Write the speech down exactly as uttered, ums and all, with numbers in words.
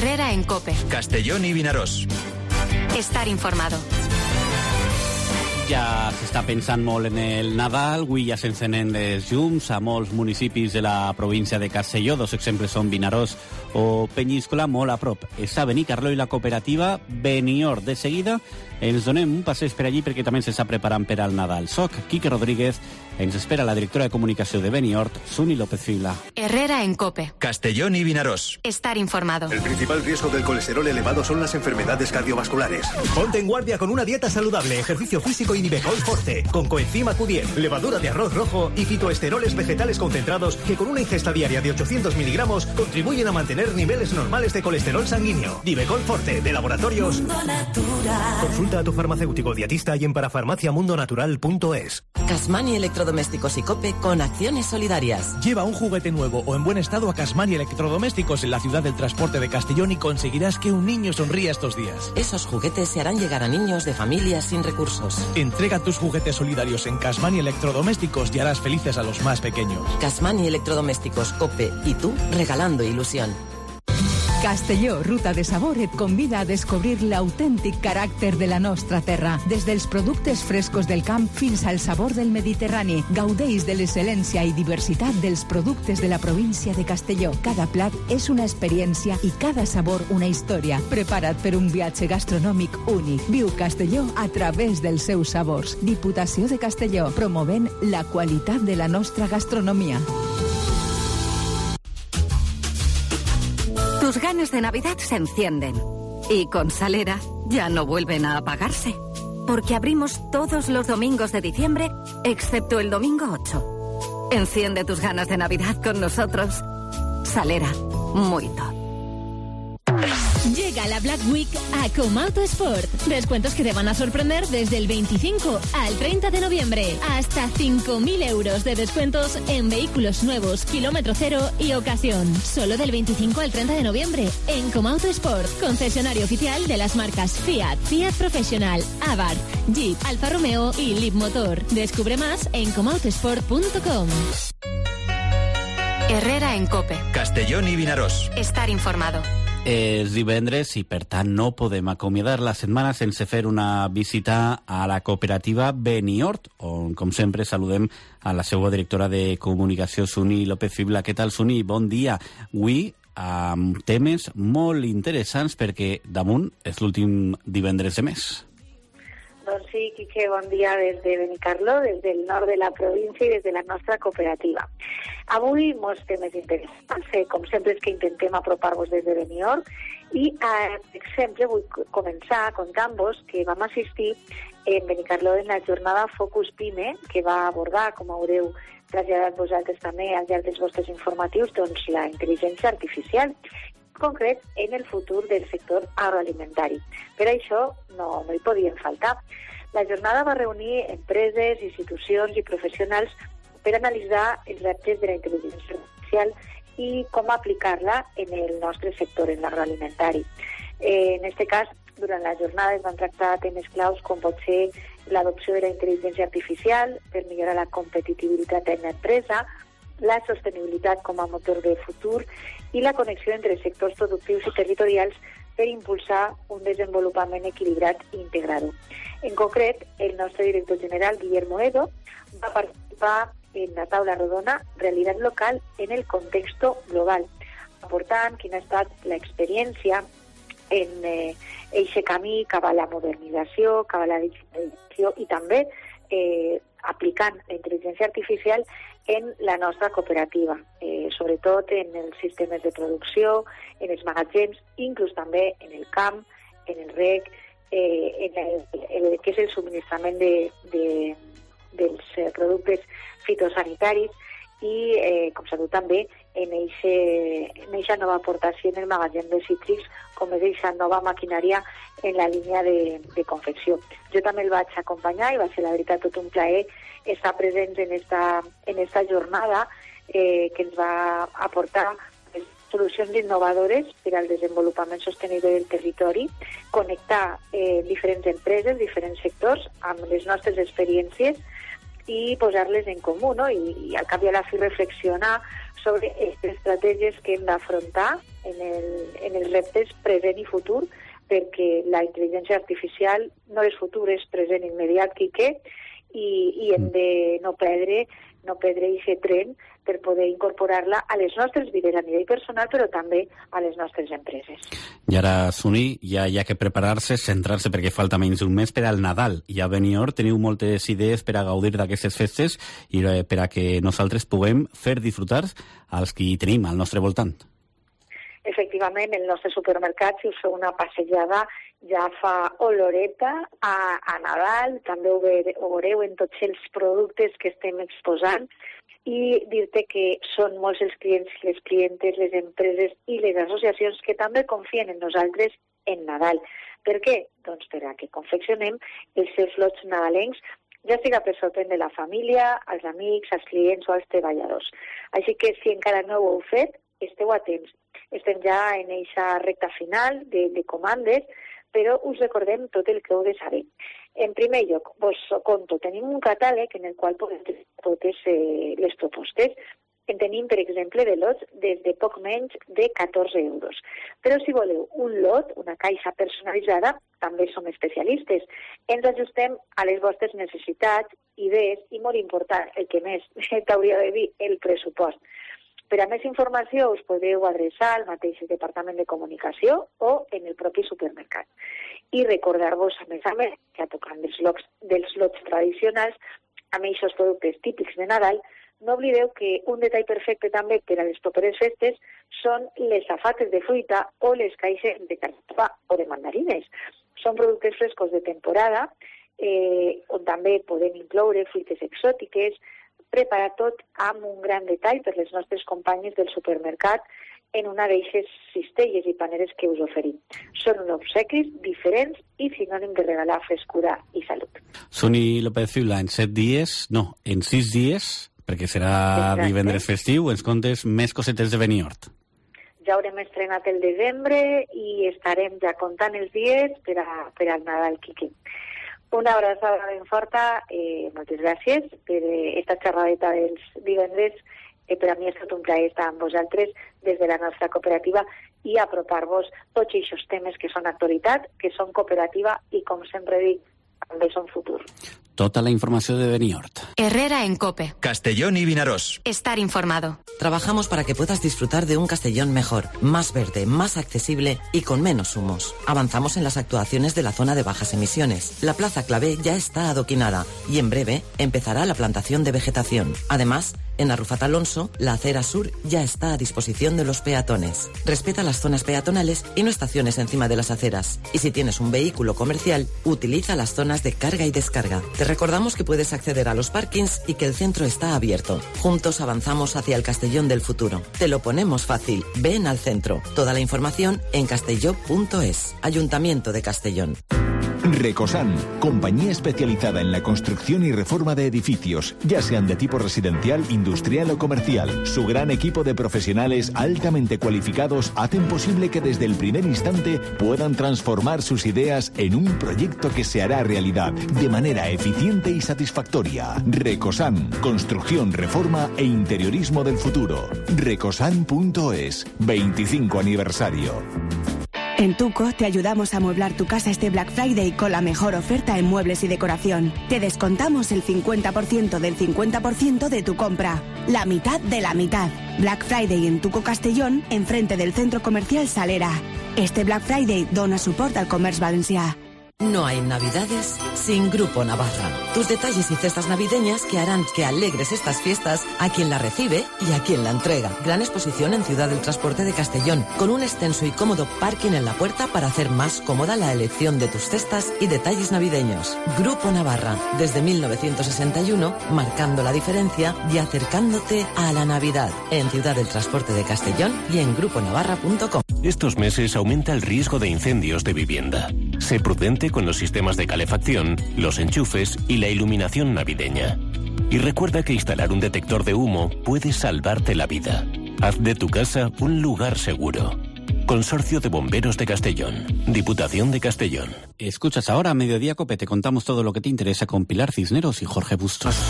Herrera en COPE. Castellón y Vinaròs. Estar informado. Ja s'està pensant molt en el Nadal, avui ja s'encenen les llums a molts municipis de la província de Castelló, dos exemples són Vinaròs o Penyíscola, molt a prop. Està Benicarló i la cooperativa Beniort. De seguida ens donem un passeig per allí perquè també s'està preparant per al Nadal. Soc Quique Rodríguez, ens espera la directora de comunicació de Beniort, Suni López Fibla. Herrera en COPE. Castellón y Vinaròs. Estar informado. El principal riesgo del colesterol elevado son las enfermedades cardiovasculares. Ponte en guardia con una dieta saludable, ejercicio físico y Nivecol Forte, con coenzima Q diez, levadura de arroz rojo y fitoesteroles vegetales concentrados que con una ingesta diaria de ochocientos miligramos contribuyen a mantener niveles normales de colesterol sanguíneo. Nivecol Forte, de Laboratorios Mundo Natural. Consulta a tu farmacéutico dietista y en parafarmacia mundo natural punto es. Casmani Electrodomésticos y COPE con acciones solidarias. Lleva un juguete nuevo o en buen estado a Casmani Electrodomésticos en la ciudad del transporte de Castellón y conseguirás que un niño sonría estos días. Esos juguetes se harán llegar a niños de familias sin recursos. Entrega tus juguetes solidarios en Casmani Electrodomésticos y harás felices a los más pequeños. Casmani Electrodomésticos, COPE y tú regalando ilusión. Castelló, Ruta de Sabor, et convida a descobrir l'autèntic caràcter de la nostra terra. Des dels productes frescos del camp fins al sabor del Mediterrani. Gaudeix de l'excel·lència i diversitat dels productes de la província de Castelló. Cada plat és una experiència i cada sabor una història. Prepara't per un viatge gastronòmic únic. Viu Castelló a través dels seus sabors. Diputació de Castelló, promovent la qualitat de la nostra gastronomia. Tus ganas de Navidad se encienden. Y con Salera ya no vuelven a apagarse. Porque abrimos todos los domingos de diciembre, excepto el domingo ocho. Enciende tus ganas de Navidad con nosotros. Salera, muy top. Llega la Black Week a Comauto Sport. Descuentos que te van a sorprender desde el veinticinco al treinta de noviembre. Hasta cinco mil euros de descuentos en vehículos nuevos, kilómetro cero y ocasión. Solo del veinticinco al treinta de noviembre en Comauto Sport. Concesionario oficial de las marcas Fiat, Fiat Professional, Abarth, Jeep, Alfa Romeo y Leapmotor. Descubre más en comautosport punto com. Herrera en COPE. Castellón y Vinaròs. Estar informado. És divendres i, per tant, no podem acomiadar la setmana sense fer una visita a la cooperativa Beniort, on, com sempre, saludem a la seva directora de comunicació, Suni López Fibla. Què tal, Suni? Bon dia. Avui, amb temes molt interessants, perquè damunt és l'últim divendres de mes. Doncs sí, Quique, bon dia des de Benicarló, des del nord de la província i des de la nostra cooperativa. Avui molts temes interessants, eh, com sempre és que intentem apropar-vos des de Beniort i, eh, per exemple, vull començar contant-vos que vam assistir en Benicarló en la jornada Focus Pime, que va abordar, com haureu traslladat vosaltres també al llarg dels vostres informatius, doncs la intel·ligència artificial, en concret en el futur del sector agroalimentari. Per això no, no hi podien faltar. La jornada va reunir empreses, institucions i professionals per analitzar els reptes de la intel·ligència artificial i com aplicar-la en el nostre sector, en l'agroalimentari. Eh, en aquest cas, durant la jornada es van tractar temes claus com pot ser l'adopció de la intel·ligència artificial per millorar la competitivitat en l'empresa, la sostenibilitat com a motor de futur i la connexió entre sectors productius i territorials per impulsar un desenvolupament equilibrat i integrador. En concret, el nostre director general, Guillermo Edo, va participar en la taula rodona Realitat local en el context global, aportant quina ha estat l'experiència en aquest eh, camí cap a la modernització, cap a la digitalització i també eh, aplicant la intel·ligència artificial en la nostra cooperativa, eh, sobretot en els sistemes de producció, en els magatzems, inclús també en el camp, en el reg, eh, en el, el que és el subministrament de, de, dels productes fitosanitaris i, eh, com s'ha dit també, en aquesta nova aportació en el magatzem de cítrics, com és aquesta nova maquinària en la línia de, de confecció. Jo també el vaig acompanyar i va ser, la veritat, tot un plaer estar presents en esta, en esta jornada eh, que ens va aportar solucions innovadores per al desenvolupament sostenible del territori, connectar eh, diferents empreses, diferents sectors amb les nostres experiències i posar-les en comú, no? I, i al cap i a la fi reflexionar sobre les estratègies que hem d'afrontar en, el, en els reptes present i futur, perquè la intel·ligència artificial no és futur, és present immediat, Quique, i, i hem de no perdre no perdre aquest tren per poder incorporar-la a les nostres vides a nivell personal, però també a les nostres empreses. I ara, Suni, ja hi ha que preparar-se, centrar-se, perquè falta menys d'un mes per al Nadal. I a Benidorm teniu moltes idees per a gaudir d'aquestes festes i per a que nosaltres puguem fer disfrutar als que tenim al nostre voltant. Efectivament, el nostre supermercat, si us feu una passejada, ja fa oloreta a, a Nadal, també ho, ve, ho veureu en tots els productes que estem exposant, i dir-te que són molts els clients, les clientes, les empreses i les associacions que també confien en nosaltres en Nadal. Per què? Doncs per a que confeccionem els seus lots nadalencs, ja siga per sorprendre la família, als amics, als clients o als treballadors. Així que si encara no ho heu fet, esteu atents. Estem ja en aquesta recta final de, de comandes, però us recordem tot el que heu de saber. En primer lloc, vos conto, tenim un catàleg en el qual podem tenir totes eh, les propostes. En tenim, per exemple, de lots des de poc menys de catorze euros. Però si voleu un lot, una caixa personalitzada, també som especialistes. Ens ajustem a les vostres necessitats, idees i, molt important, el que més t'hauria de dir, el pressupost. Per a més informació us podeu adreçar al mateix Departament de Comunicació o en el propi supermercat. I recordar-vos, a més a més, que a tocant dels lots, dels lots tradicionals, amb aquests productes típics de Nadal, no oblideu que un detall perfecte també per a les properes festes són les safates de fruita o les caixes de carxofa o de mandarines. Són productes frescos de temporada, eh, on també podem incloure fruites exòtiques, preparar tot amb un gran detall per les nostres companyes del supermercat en una d'eixes cistelles i paneres que us oferim. Són uns obsequis diferents i sinònim de regalar frescura i salut. Suni López Fiula, en set dies, no, en sis dies, perquè serà Exacte. divendres festiu, ens contes més cosetes de Benidorm. Ja haurem estrenat el desembre i estarem ja comptant els dies per, a, per al Nadal, Quique. Una abraçada ben forta, eh, moltes gràcies per aquesta xerradeta dels divendres, que per a mi és tot un plaer estar amb vosaltres des de la nostra cooperativa i apropar-vos tots aquests temes que són actualitat, que són cooperativa i, com sempre dic, també són futur. Tota la informació de Benidorm. Herrera en COPE. Castellón y Vinarós. Estar informado. Trabajamos para que puedas disfrutar de un Castellón mejor, más verde, más accesible y con menos humos. Avanzamos en las actuaciones de la zona de bajas emisiones. La Plaza Clavé ya está adoquinada y en breve empezará la plantación de vegetación. Además, en Arrufat Alonso, la acera sur ya está a disposición de los peatones. Respeta las zonas peatonales y no estaciones encima de las aceras. Y si tienes un vehículo comercial, utiliza las zonas de carga y descarga. Te recordamos que puedes acceder a los parkings y que el centro está abierto. Juntos avanzamos hacia el Castellón del futuro. Te lo ponemos fácil. Ven al centro. Toda la información en castelló punto es. Ayuntamiento de Castellón. Recosan, compañía especializada en la construcción y reforma de edificios, ya sean de tipo residencial, industrial o comercial. Su gran equipo de profesionales altamente cualificados hacen posible que desde el primer instante puedan transformar sus ideas en un proyecto que se hará realidad de manera eficiente y satisfactoria. Recosan, construcción, reforma e interiorismo del futuro. recosan punto es, veinticinco aniversario. En Tuco te ayudamos a amueblar tu casa este Black Friday con la mejor oferta en muebles y decoración. Te descontamos el cincuenta por ciento del cincuenta por ciento de tu compra. La mitad de la mitad. Black Friday en Tuco Castellón, enfrente del centro comercial Salera. Este Black Friday dona suport al comerç valencià. No hay navidades sin Grupo Navarra. Tus detalles y cestas navideñas que harán que alegres estas fiestas a quien la recibe y a quien la entrega. Gran exposición en Ciudad del Transporte de Castellón, con un extenso y cómodo parking en la puerta para hacer más cómoda la elección de tus cestas y detalles navideños. Grupo Navarra, desde mil novecientos sesenta y uno, marcando la diferencia y acercándote a la Navidad. En Ciudad del Transporte de Castellón y en grupo navarra punto com. Estos meses aumenta el riesgo de incendios de vivienda. Sé prudente con los sistemas de calefacción, los enchufes y la iluminación navideña. Y recuerda que instalar un detector de humo puede salvarte la vida. Haz de tu casa un lugar seguro. Consorcio de Bomberos de Castellón. Diputación de Castellón. Escuchas ahora a Mediodía Cope. Te contamos todo lo que te interesa con Pilar Cisneros y Jorge Bustos.